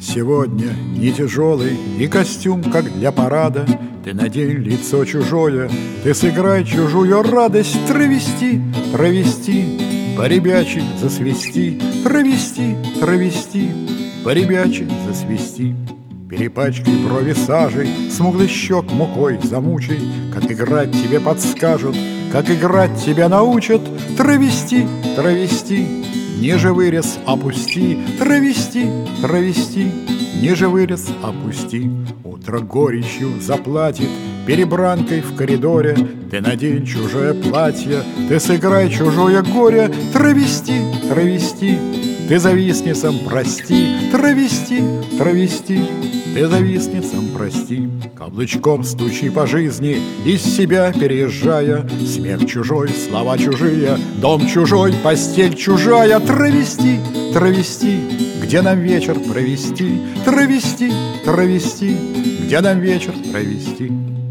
Сегодня не тяжелый и костюм, как для парада. Ты надень лицо чужое, ты сыграй чужую радость. Травести, травести, по-ребячи засвисти. Травести, травести, по-ребячи засвисти. Перепачкай брови сажей, смуглый щек мукой замучай. Как играть тебе подскажут, как играть тебя научат. Травести, травести, ниже вырез опусти. Травести, травести, ниже вырез опусти. Утро горечью заплатит перебранкой в коридоре. Ты надень чужое платье, ты сыграй чужое горе. Травести, травести, ты зависни сам, прости. Травести, травести, ты зависни сам, прости. Каблучком стучи по жизни, из себя переезжая. Смех чужой, слова чужие, дом чужой, постель чужая. Травести, травести, где нам вечер провести. Травести, травести, где нам вечер провести.